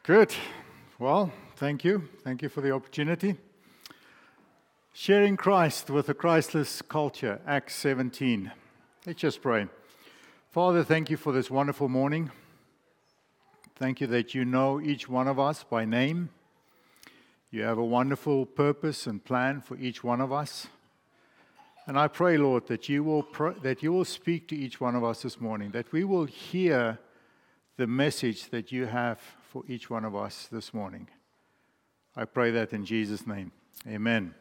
Good. Well, thank you. Thank you for the opportunity. Sharing Christ with a Christless culture, Acts 17. Let's just pray. Father, thank you for this wonderful morning. Thank you that you know each one of us by name. You have a wonderful purpose and plan for each one of us. And I pray, Lord, that you will speak to each one of us this morning, that we will hear the message that you have for each one of us this morning. I pray that in Jesus' name. Amen.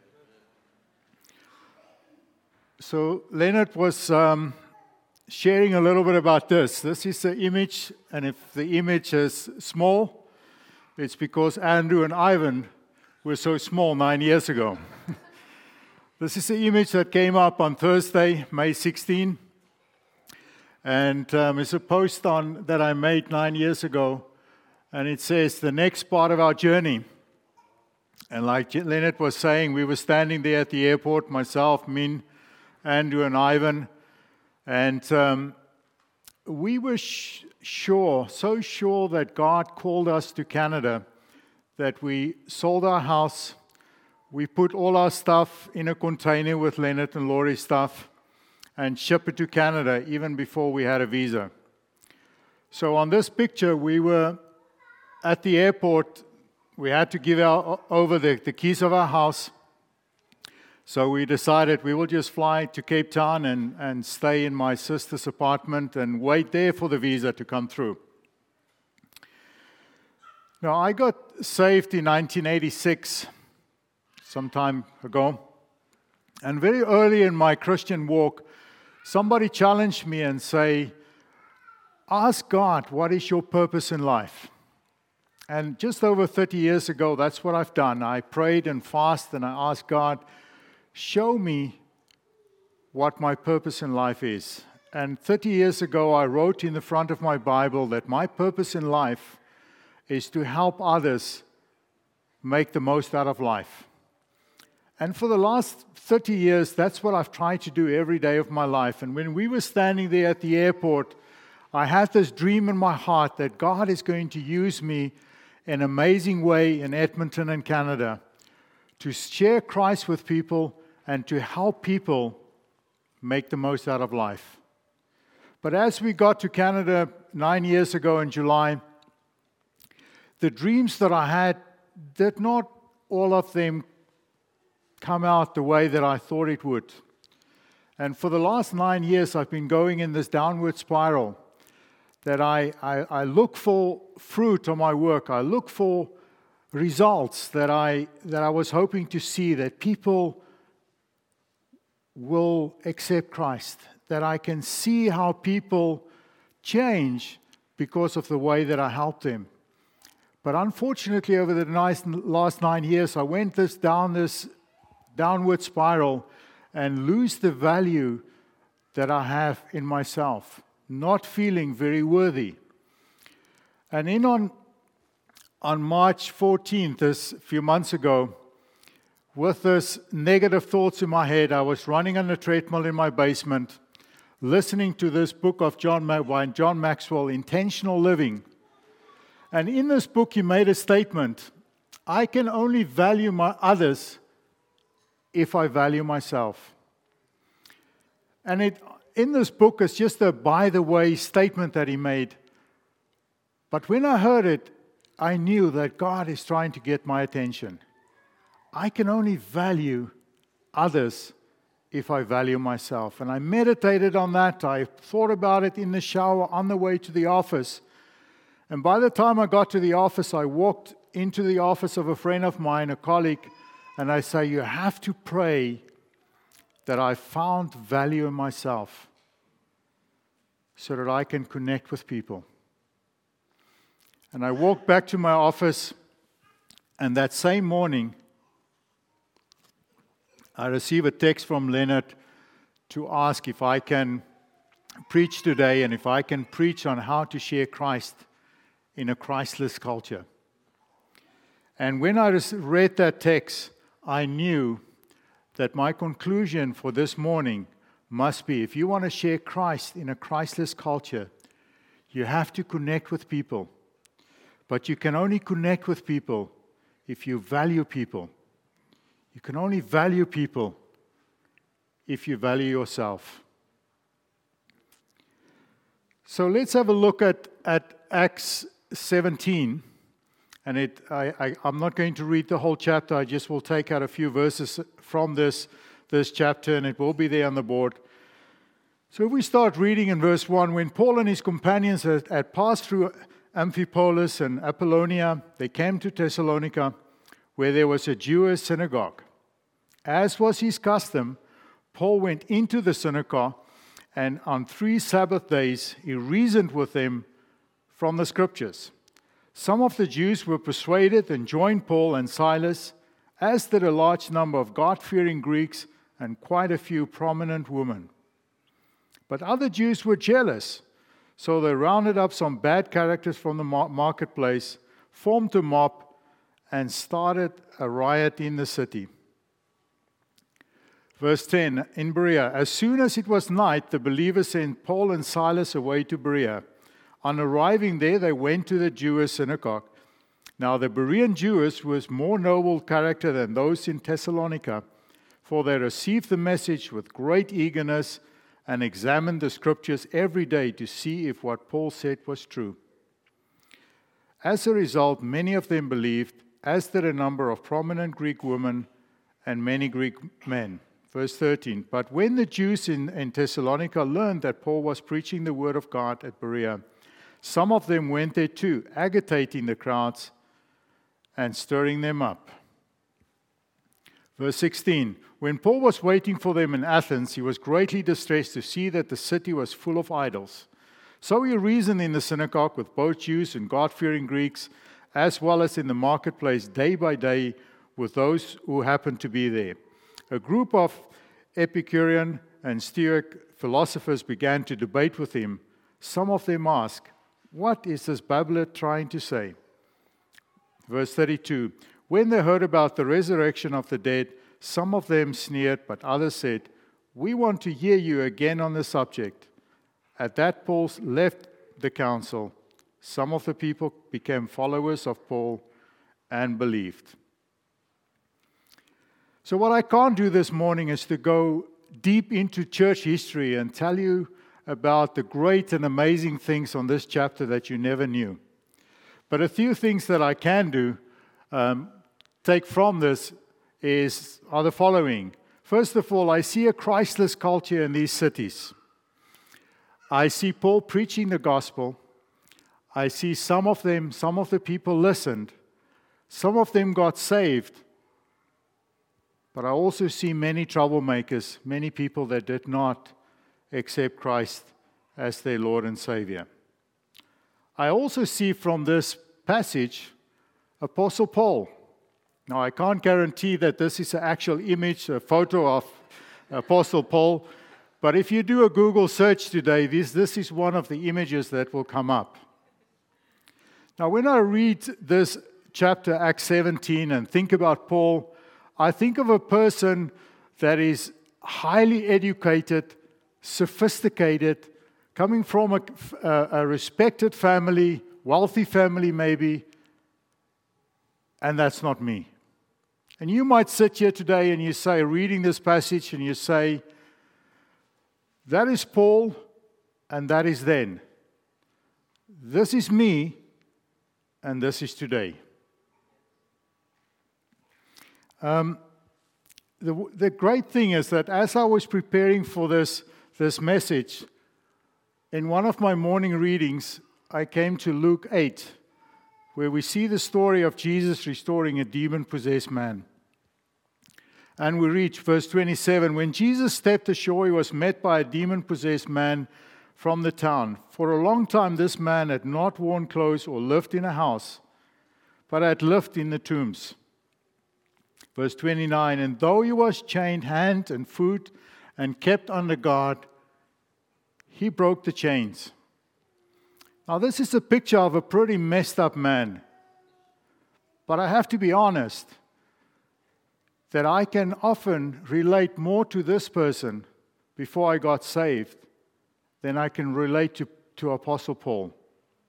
So Leonard was sharing a little bit about this. This is the image, and if the image is small, it's because Andrew and Ivan were so small 9 years ago. This is the image that came up on Thursday, May 16. And it's a post that I made 9 years ago. And it says, the next part of our journey. And like Leonard was saying, we were standing there at the airport, myself, Min, Andrew, and Ivan. And we were so sure that God called us to Canada, that we sold our house. We put all our stuff in a container with Leonard and Laurie's stuff and shipped it to Canada even before we had a visa. So on this picture, we were at the airport. We had to give over the keys of our house. So we decided we will just fly to Cape Town and stay in my sister's apartment and wait there for the visa to come through. Now, I got saved in 1986, some time ago. And very early in my Christian walk, somebody challenged me and say, ask God, what is your purpose in life? And just over 30 years ago, that's what I've done. I prayed and fasted and I asked God, show me what my purpose in life is. And 30 years ago, I wrote in the front of my Bible that my purpose in life is to help others make the most out of life. And for the last 30 years, that's what I've tried to do every day of my life. And when we were standing there at the airport, I had this dream in my heart that God is going to use me in an amazing way in Edmonton and Canada to share Christ with people and to help people make the most out of life. But as we got to Canada 9 years ago in July, the dreams that I had did not all of them come out the way that I thought it would. And for the last 9 years, I've been going in this downward spiral that I look for fruit on my work. I look for results that I was hoping to see, that people will accept Christ, that I can see how people change because of the way that I help them. But unfortunately, over the last 9 years, I went down this downward spiral and lose the value that I have in myself, not feeling very worthy. And on March 14th, this few months ago, with this negative thoughts in my head, I was running on a treadmill in my basement, listening to this book by John Maxwell, Intentional Living. And in this book, he made a statement, I can only value my others if I value myself. And in this book, it's just a by-the-way statement that he made. But when I heard it, I knew that God is trying to get my attention. I can only value others if I value myself. And I meditated on that. I thought about it in the shower on the way to the office. And by the time I got to the office, I walked into the office of a friend of mine, a colleague, and I say, you have to pray that I found value in myself so that I can connect with people. And I walked back to my office, and that same morning, I received a text from Leonard to ask if I can preach today and if I can preach on how to share Christ in a Christless culture. And when I read that text, I knew that my conclusion for this morning must be, if you want to share Christ in a Christless culture, you have to connect with people. But you can only connect with people if you value people. You can only value people if you value yourself. So let's have a look at Acts 17. And I'm not going to read the whole chapter. I just will take out a few verses from this chapter, and it will be there on the board. So if we start reading in verse 1, when Paul and his companions had passed through Amphipolis and Apollonia, they came to Thessalonica, where there was a Jewish synagogue. As was his custom, Paul went into the synagogue, and on 3 Sabbath days he reasoned with them from the Scriptures. Some of the Jews were persuaded and joined Paul and Silas, as did a large number of God-fearing Greeks and quite a few prominent women. But other Jews were jealous, so they rounded up some bad characters from the marketplace, formed a mob, and started a riot in the city. Verse 10, in Berea, as soon as it was night, the believers sent Paul and Silas away to Berea. On arriving there, they went to the Jewish synagogue. Now the Berean Jews was more noble character than those in Thessalonica, for they received the message with great eagerness and examined the Scriptures every day to see if what Paul said was true. As a result, many of them believed, as did a number of prominent Greek women and many Greek men. Verse 13, but when the Jews in Thessalonica learned that Paul was preaching the word of God at Berea, some of them went there too, agitating the crowds and stirring them up. Verse 16, when Paul was waiting for them in Athens, he was greatly distressed to see that the city was full of idols. So he reasoned in the synagogue with both Jews and God-fearing Greeks, as well as in the marketplace day by day with those who happened to be there. A group of Epicurean and Stoic philosophers began to debate with him. Some of them asked, what is this babbler trying to say? Verse 32, when they heard about the resurrection of the dead, some of them sneered, but others said, we want to hear you again on the subject. At that, Paul left the council. Some of the people became followers of Paul and believed. So what I can't do this morning is to go deep into church history and tell you about the great and amazing things on this chapter that you never knew. But a few things that I can do, take from this, are the following. First of all, I see a Christless culture in these cities. I see Paul preaching the gospel. I see some of the people listened. Some of them got saved. But I also see many troublemakers, many people that did not accept Christ as their Lord and Savior. I also see from this passage Apostle Paul. Now, I can't guarantee that this is an actual image, a photo of Apostle Paul, but if you do a Google search today, this is one of the images that will come up. Now, when I read this chapter, Acts 17, and think about Paul, I think of a person that is highly educated, sophisticated, coming from a respected family, wealthy family maybe, and that's not me. And you might sit here today and you say, reading this passage, and you say, that is Paul, and that is then. This is me, and this is today. The great thing is that as I was preparing for this message, in one of my morning readings, I came to Luke 8, where we see the story of Jesus restoring a demon-possessed man. And we reach verse 27. When Jesus stepped ashore, he was met by a demon-possessed man from the town. For a long time, this man had not worn clothes or lived in a house, but had lived in the tombs. Verse 29, and though he was chained hand and foot and kept under guard, he broke the chains. Now, this is a picture of a pretty messed up man. But I have to be honest that I can often relate more to this person before I got saved than I can relate to Apostle Paul.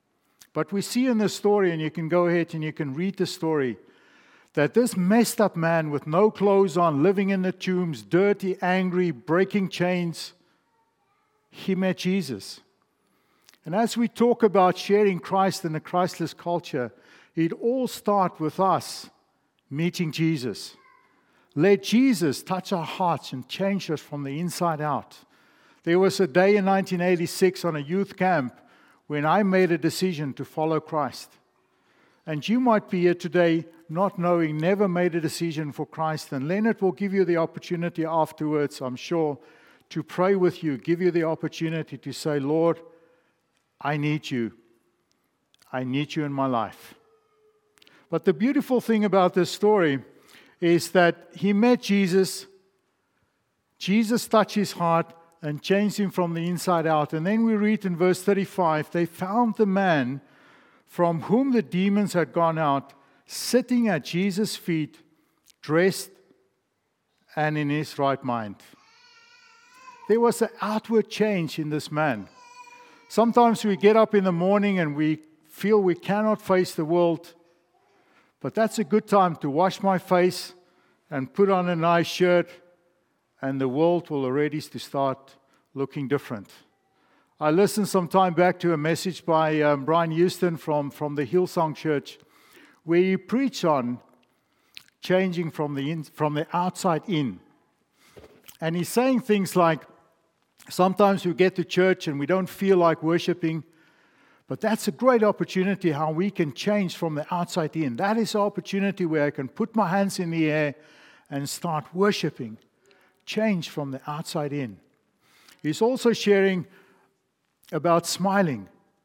But we see in the story, and you can go ahead and you can read the story, that this messed up man with no clothes on, living in the tombs, dirty, angry, breaking chains, he met Jesus. And as we talk about sharing Christ in a Christless culture, it all starts with us meeting Jesus. Let Jesus touch our hearts and change us from the inside out. There was a day in 1986 on a youth camp when I made a decision to follow Christ. And you might be here today not knowing, never made a decision for Christ. And Leonard will give you the opportunity afterwards, I'm sure, to pray with you, give you the opportunity to say, Lord, I need you. I need you in my life. But the beautiful thing about this story is that he met Jesus. Jesus touched his heart and changed him from the inside out. And then we read in verse 35, they found the man from whom the demons had gone out, sitting at Jesus' feet, dressed and in his right mind. There was an outward change in this man. Sometimes we get up in the morning and we feel we cannot face the world, but that's a good time to wash my face and put on a nice shirt, and the world will already start looking different. I listened some time back to a message by Brian Houston from the Hillsong Church, where he preached on changing from the outside in. And he's saying things like, sometimes we get to church and we don't feel like worshiping, but that's a great opportunity how we can change from the outside in. That is an opportunity where I can put my hands in the air and start worshiping. Change from the outside in. He's also sharing about smiling.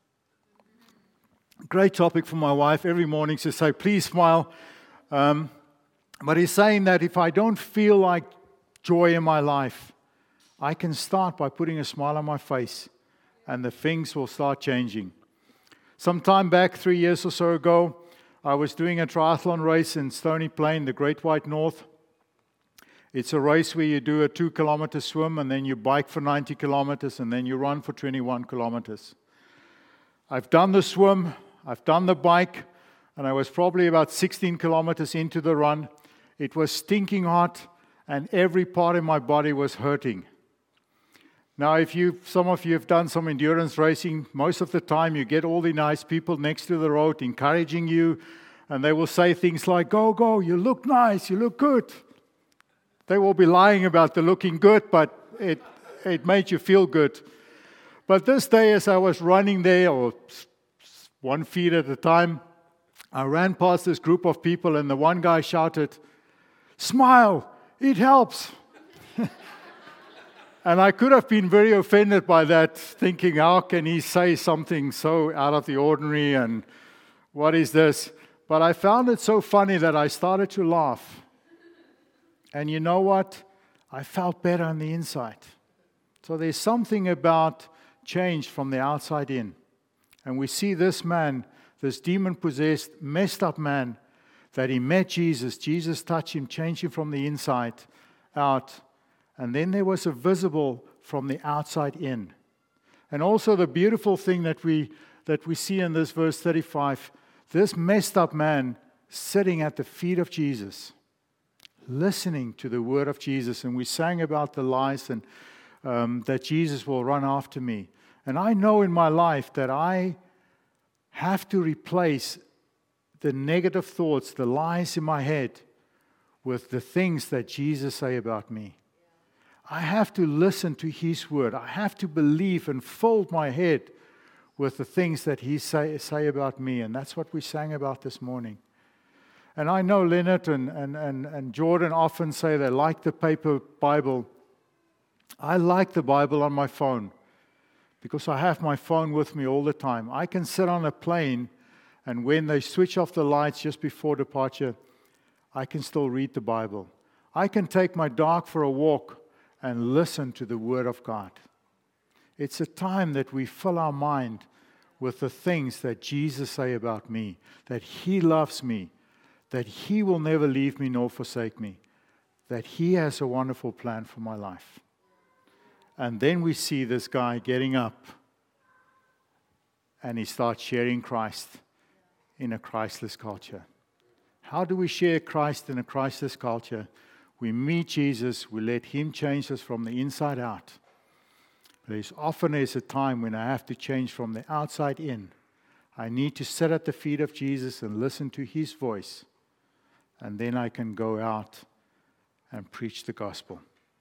Great topic for my wife every morning to say, please smile. But he's saying that if I don't feel like joy in my life, I can start by putting a smile on my face and the things will start changing. Some time back, 3 years or so ago, I was doing a triathlon race in Stony Plain, the Great White North. It's a race where you do a 2-kilometer swim and then you bike for 90 kilometers and then you run for 21 kilometers. I've done the swim, I've done the bike, and I was probably about 16 kilometers into the run. It was stinking hot and every part of my body was hurting. Now, some of you have done some endurance racing, most of the time you get all the nice people next to the road encouraging you, and they will say things like, go, go, you look nice, you look good. They will be lying about the looking good, but it made you feel good. But this day, as I was running there, or 1 feet at a time, I ran past this group of people, and the one guy shouted, smile, it helps. And I could have been very offended by that, thinking, how can he say something so out of the ordinary, and what is this? But I found it so funny that I started to laugh. And you know what? I felt better on the inside. So there's something about change from the outside in. And we see this man, this demon-possessed, messed up man, that he met Jesus. Jesus touched him, changed him from the inside out. And then there was a visible from the outside in. And also the beautiful thing that we see in this verse 35, this messed up man sitting at the feet of Jesus, listening to the word of Jesus. And we sang about the lies and that Jesus will run after me. And I know in my life that I have to replace the negative thoughts, the lies in my head, with the things that Jesus say about me. I have to listen to His word. I have to believe and fold my head with the things that He say about me. And that's what we sang about this morning. And I know Leonard and Jordan often say they like the paper Bible. I like the Bible on my phone because I have my phone with me all the time. I can sit on a plane, and when they switch off the lights just before departure, I can still read the Bible. I can take my dog for a walk and listen to the Word of God. It's a time that we fill our mind with the things that Jesus say about me, that He loves me, that He will never leave me nor forsake me, that He has a wonderful plan for my life. And then we see this guy getting up and he starts sharing Christ in a Christless culture. How do we share Christ in a Christless culture? We meet Jesus, we let him change us from the inside out. There's often a time when I have to change from the outside in. I need to sit at the feet of Jesus and listen to his voice. And then I can go out and preach the gospel.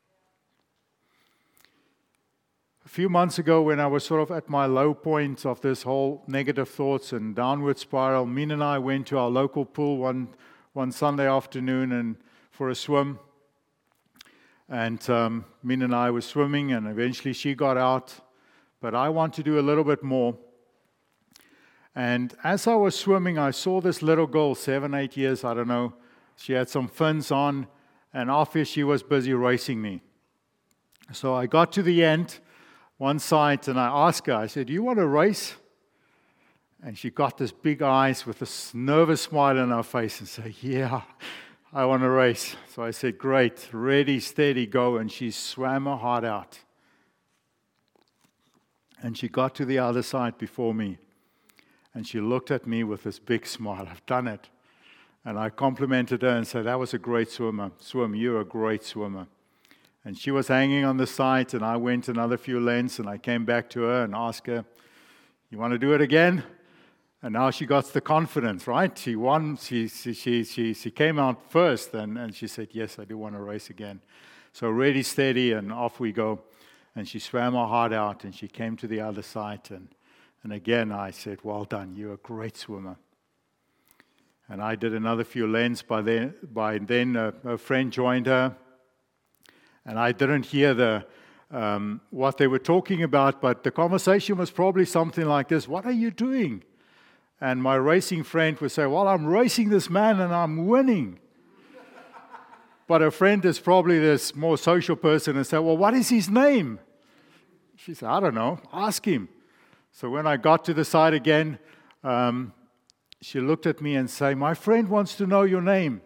A few months ago, when I was sort of at my low point of this whole negative thoughts and downward spiral, Min and I went to our local pool one Sunday afternoon and for a swim. And Min and I were swimming, and eventually she got out. But I want to do a little bit more. And as I was swimming, I saw this little girl, 7, 8 years, I don't know. She had some fins on, and off here she was busy racing me. So I got to the end, one side, and I asked her, I said, "Do you want to race?" And she got this big eyes with this nervous smile on her face and said, "Yeah, I want to race." So I said, "Great, ready, steady, go." And she swam her heart out. And she got to the other side before me. And she looked at me with this big smile. "I've done it." And I complimented her and said, "That was a great swimmer. You're a great swimmer." And she was hanging on the side, and I went another few lengths, and I came back to her and asked her, "You want to do it again?" And now she got the confidence, right? She won. She came out first, and she said, "Yes, I do want to race again." So ready, steady, and off we go. And she swam her heart out, and she came to the other side, and again, I said, "Well done, you're a great swimmer." And I did another few lengths. By then, a friend joined her. And I didn't hear what they were talking about, but the conversation was probably something like this: "What are you doing?" And my racing friend would say, "Well, I'm racing this man and I'm winning." But a friend is probably this more social person and said, "Well, what is his name?" She said, "I don't know, ask him." So when I got to the side again, she looked at me and said, "My friend wants to know your name."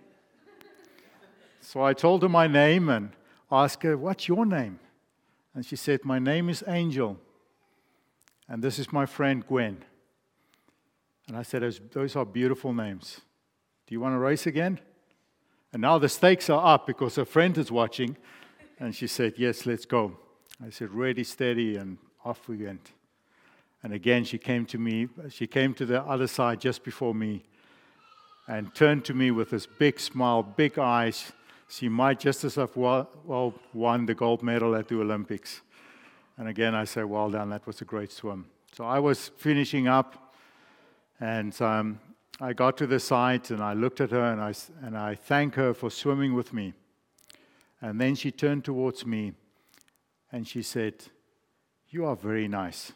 So I told her my name and asked her, "What's your name?" And she said, "My name is Angel, and this is my friend Gwen." And I said, "Those are beautiful names. Do you want to race again?" And now the stakes are up because her friend is watching. And she said, "Yes, let's go." I said, "Ready, steady," and off we went. And again, she came to me. She came to the other side just before me and turned to me with this big smile, big eyes. She might just as have won the gold medal at the Olympics. And again, I say, "Well done, that was a great swim." So I was finishing up, and I got to the side, and I looked at her, and I thanked her for swimming with me. And then she turned towards me, and she said, "You are very nice."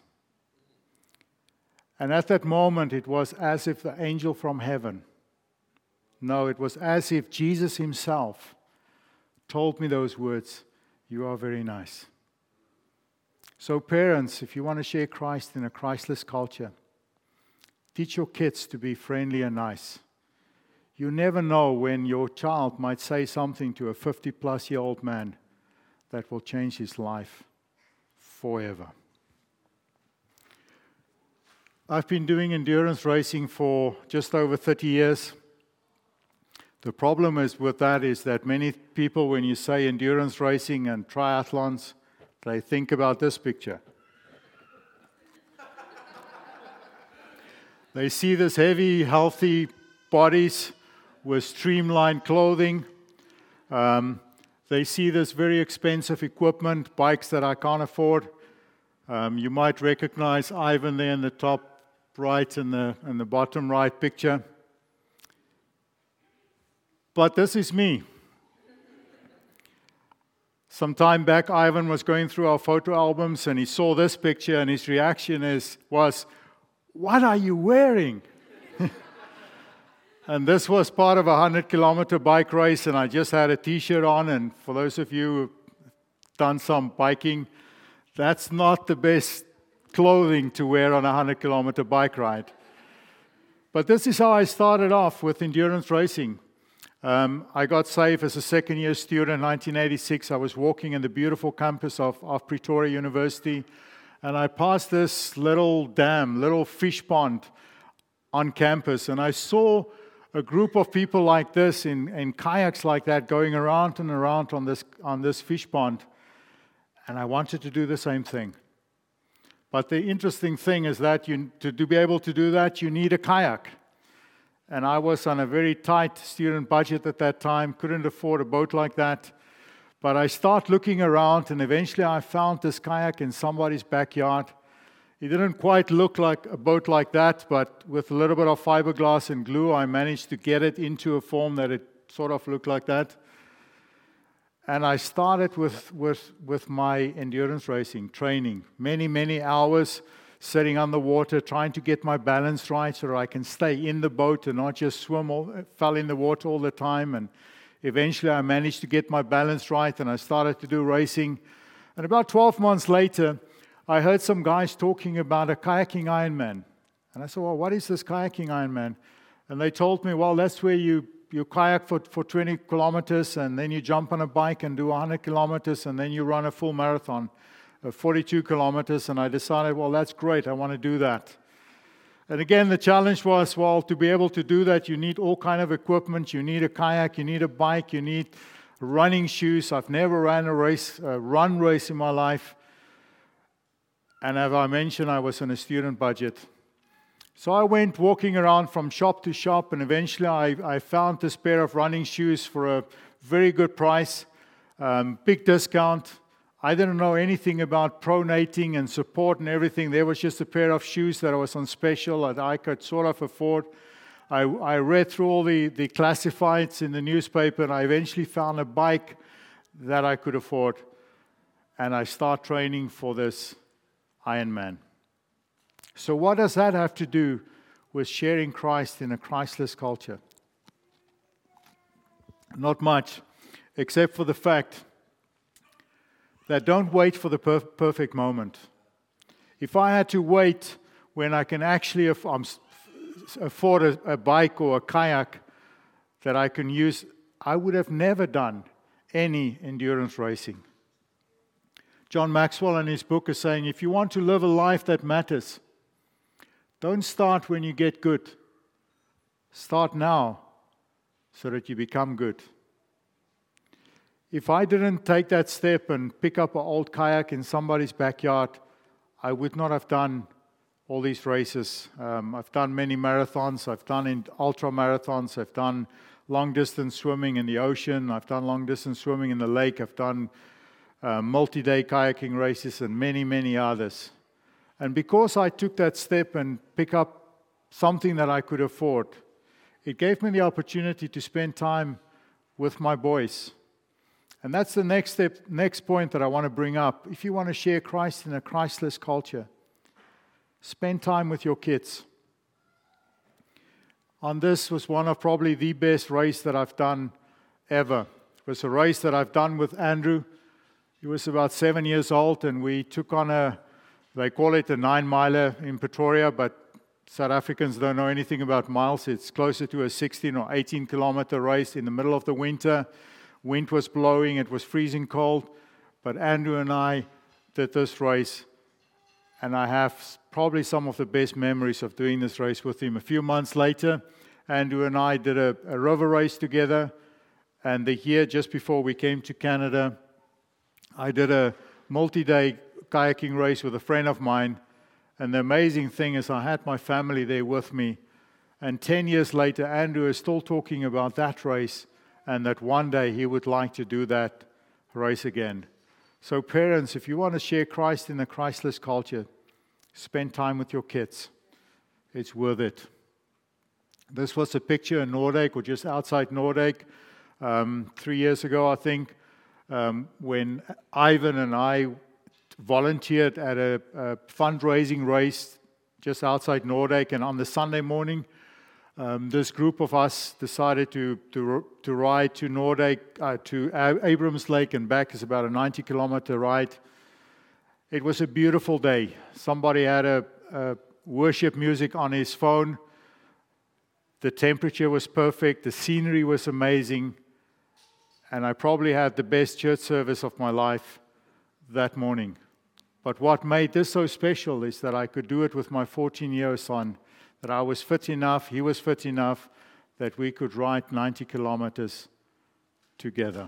And at that moment, it was as if the angel from heaven, no, it was as if Jesus himself told me those words, "You are very nice." So parents, if you want to share Christ in a Christless culture, teach your kids to be friendly and nice. You never know when your child might say something to a 50-plus-year-old man that will change his life forever. I've been doing endurance racing for just over 30 years. The problem with that is that many people, when you say endurance racing and triathlons, they think about this picture. They see this heavy, healthy bodies with streamlined clothing. They see this very expensive equipment, bikes that I can't afford. You might recognize Ivan there in the top right and the bottom right picture. But this is me. Some time back, Ivan was going through our photo albums, and he saw this picture, and his reaction was, "What are you wearing?" And this was part of a 100-kilometer bike race, and I just had a T-shirt on, and for those of you who've done some biking, that's not the best clothing to wear on a 100-kilometer bike ride. But this is how I started off with endurance racing. I got saved as a second-year student in 1986. I was walking in the beautiful campus of Pretoria University, and I passed this little dam, little fish pond on campus, and I saw a group of people like this in kayaks like that going around and around on this fish pond, and I wanted to do the same thing. But the interesting thing is that to be able to do that, you need a kayak. And I was on a very tight student budget at that time, couldn't afford a boat like that. But I started looking around, and eventually I found this kayak in somebody's backyard. It didn't quite look like a boat like that, but with a little bit of fiberglass and glue, I managed to get it into a form that it sort of looked like that. And I started with my endurance racing training, many hours sitting on the water, trying to get my balance right so that I can stay in the boat and not just fell in the water all the time. And eventually I managed to get my balance right, and I started to do racing. And about 12 months later, I heard some guys talking about a kayaking Ironman. And I said, well, what is this kayaking Ironman? And they told me, well, that's where you kayak for 20 kilometers, and then you jump on a bike and do 100 kilometers, and then you run a full marathon, 42 kilometers. And I decided, well, that's great, I want to do that. And again, the challenge was, well, to be able to do that, you need all kind of equipment. You need a kayak, you need a bike, you need running shoes. I've never ran a run race in my life. And as I mentioned, I was on a student budget. So I went walking around from shop to shop, and eventually I found this pair of running shoes for a very good price, big discount. I didn't know anything about pronating and support and everything. There was just a pair of shoes that was on special that I could sort of afford. I read through all the classifieds in the newspaper, and I eventually found a bike that I could afford. And I started training for this Ironman. So what does that have to do with sharing Christ in a Christless culture? Not much, except for the fact that don't wait for the perfect moment. If I had to wait when I can actually afford a bike or a kayak that I can use, I would have never done any endurance racing. John Maxwell in his book is saying, if you want to live a life that matters, don't start when you get good. Start now so that you become good. If I didn't take that step and pick up an old kayak in somebody's backyard, I would not have done all these races. I've done many marathons. I've done ultra marathons. I've done long distance swimming in the ocean. I've done long distance swimming in the lake. I've done multi-day kayaking races and many others. And because I took that step and pick up something that I could afford, it gave me the opportunity to spend time with my boys. And that's the next point that I want to bring up. If you want to share Christ in a Christless culture, spend time with your kids. On this was one of probably the best race that I've done ever. It was a race that I've done with Andrew. He was about 7 years old, and we took on they call it a 9-miler in Pretoria, but South Africans don't know anything about miles. It's closer to a 16 or 18-kilometer race in the middle of the winter. Wind was blowing, it was freezing cold, but Andrew and I did this race, and I have probably some of the best memories of doing this race with him. A few months later, Andrew and I did a river race together, and the year just before we came to Canada, I did a multi-day kayaking race with a friend of mine, and the amazing thing is I had my family there with me, and 10 years later, Andrew is still talking about that race, and that one day he would like to do that race again. So parents, if you want to share Christ in a Christless culture, spend time with your kids. It's worth it. This was a picture in Noordijk, or just outside Noordijk, 3 years ago, I think, when Ivan and I volunteered at a fundraising race just outside Noordijk, and on the Sunday morning, this group of us decided to ride to Noordijk, to Abrams Lake and back. It's about a 90-kilometer ride. It was a beautiful day. Somebody had a worship music on his phone. The temperature was perfect. The scenery was amazing. And I probably had the best church service of my life that morning. But what made this so special is that I could do it with my 14-year-old son, that I was fit enough, he was fit enough, that we could ride 90 kilometers together.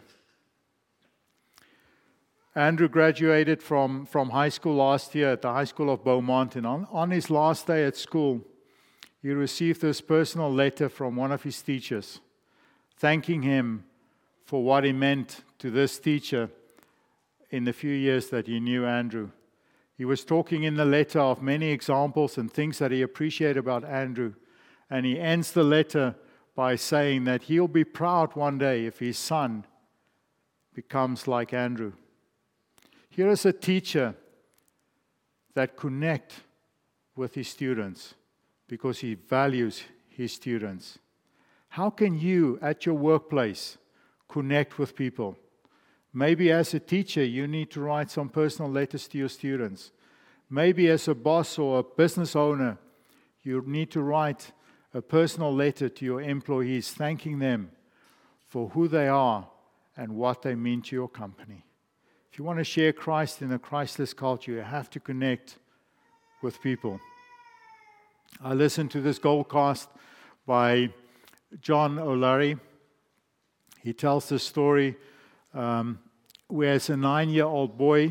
Andrew graduated from high school last year at the High School of Beaumont, and on his last day at school, he received this personal letter from one of his teachers, thanking him for what he meant to this teacher in the few years that he knew Andrew. He was talking in the letter of many examples and things that he appreciated about Andrew, and he ends the letter by saying that he'll be proud one day if his son becomes like Andrew. Here is a teacher that connects with his students because he values his students. How can you, at your workplace, connect with people? Maybe as a teacher, you need to write some personal letters to your students. Maybe as a boss or a business owner, you need to write a personal letter to your employees, thanking them for who they are and what they mean to your company. If you want to share Christ in a Christless culture, you have to connect with people. I listened to this Goldcast by John O'Leary. He tells the story where as a 9-year-old boy,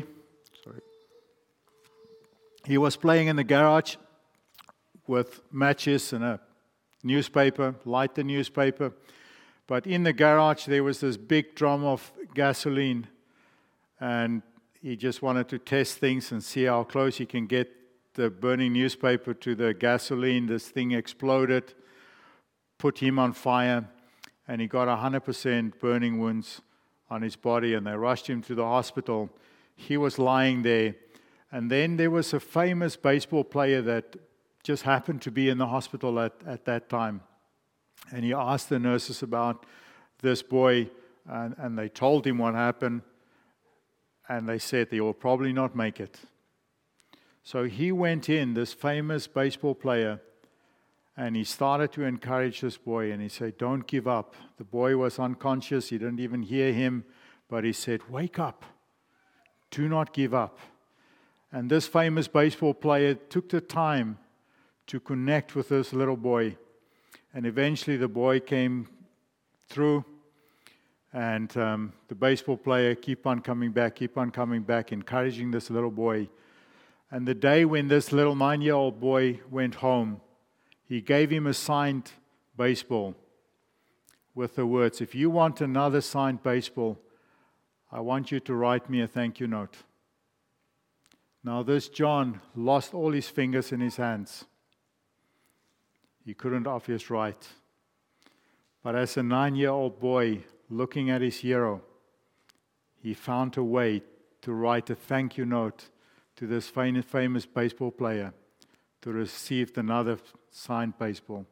he was playing in the garage with matches and a newspaper, light the newspaper. But in the garage, there was this big drum of gasoline, and he just wanted to test things and see how close he can get the burning newspaper to the gasoline. This thing exploded, put him on fire, and he got 100% burning wounds on his body, and they rushed him to the hospital. He was lying there, and then there was a famous baseball player that just happened to be in the hospital at that time, and he asked the nurses about this boy, and they told him what happened, and they said he will probably not make it. So he went in, this famous baseball player, and he started to encourage this boy, and he said, "Don't give up." The boy was unconscious, he didn't even hear him, but he said, "Wake up, do not give up." And this famous baseball player took the time to connect with this little boy, and eventually the boy came through, and the baseball player keep on coming back, encouraging this little boy. And the day when this little 9-year-old boy went home, he gave him a signed baseball with the words, "If you want another signed baseball, I want you to write me a thank you note." Now this John lost all his fingers in his hands. He couldn't obviously write. But as a 9-year-old boy looking at his hero, he found a way to write a thank you note to this famous baseball player to receive another signed baseball.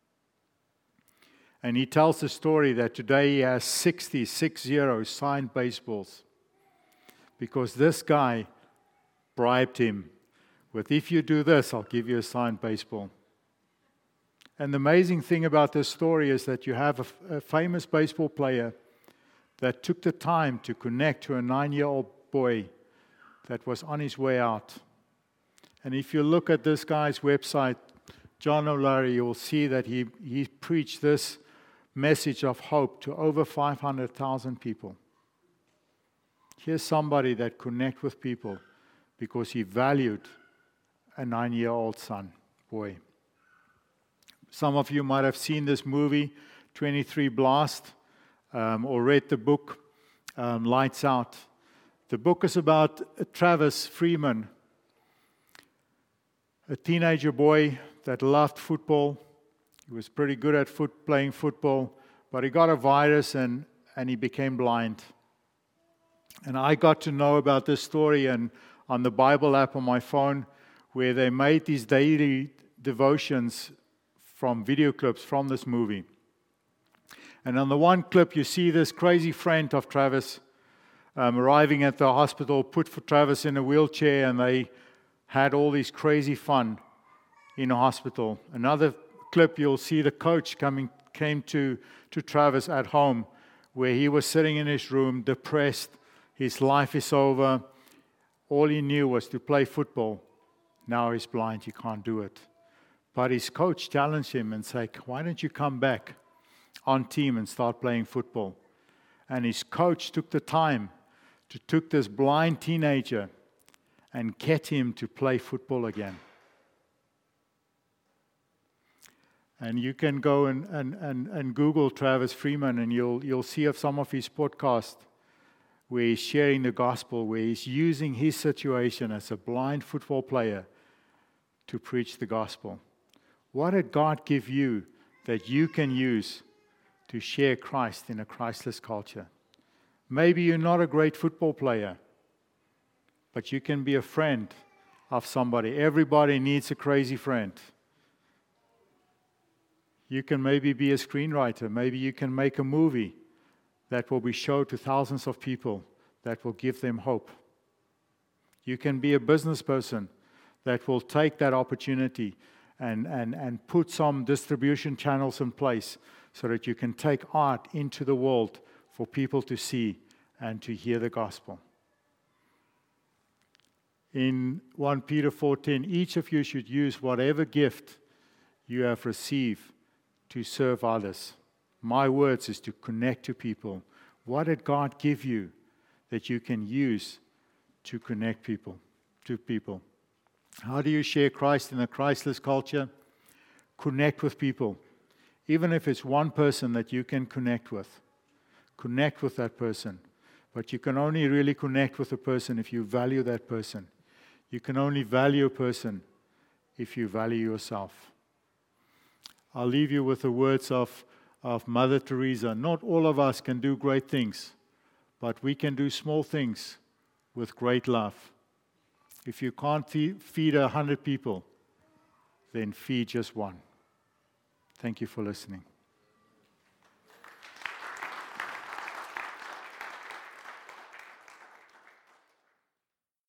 And he tells the story that today he has 60 signed baseballs because this guy bribed him with, "If you do this, I'll give you a signed baseball." And the amazing thing about this story is that you have a famous baseball player that took the time to connect to a 9-year-old boy that was on his way out. And if you look at this guy's website, John O'Leary, you will see that he preached this message of hope to over 500,000 people. Here's somebody that connected with people because he valued a 9-year-old son, boy. Some of you might have seen this movie, 23 Blast, or read the book, Lights Out. The book is about Travis Freeman, a teenager boy that loved football. He was pretty good at playing football, but he got a virus and he became blind. And I got to know about this story and on the Bible app on my phone, where they made these daily devotions from video clips from this movie. And on the one clip, you see this crazy friend of Travis arriving at the hospital, put for Travis in a wheelchair, and they had all this crazy fun in a hospital. Another clip, you'll see the coach came to Travis at home, where he was sitting in his room, depressed. His life is over. All he knew was to play football. Now he's blind, he can't do it. But his coach challenged him and said, why don't you come back on team and start playing football? And his coach took the time to take this blind teenager and get him to play football again. And you can go and Google Travis Freeman, and you'll see of some of his podcasts where he's sharing the gospel, where he's using his situation as a blind football player to preach the gospel. What did God give you that you can use to share Christ in a Christless culture? Maybe you're not a great football player, but you can be a friend of somebody. Everybody needs a crazy friend. You can maybe be a screenwriter. Maybe you can make a movie that will be shown to thousands of people that will give them hope. You can be a business person that will take that opportunity and put some distribution channels in place so that you can take art into the world for people to see and to hear the gospel. In 1 Peter 4:10, each of you should use whatever gift you have received to serve others. My words is to connect to people. What did God give you that you can use to connect people to people? How do you share Christ in a Christless culture? Connect with people. Even if it's one person that you can connect with that person. But you can only really connect with a person if you value that person. You can only value a person if you value yourself. I'll leave you with the words of Mother Teresa. Not all of us can do great things, but we can do small things with great love. If you can't feed 100 people, then feed just one. Thank you for listening.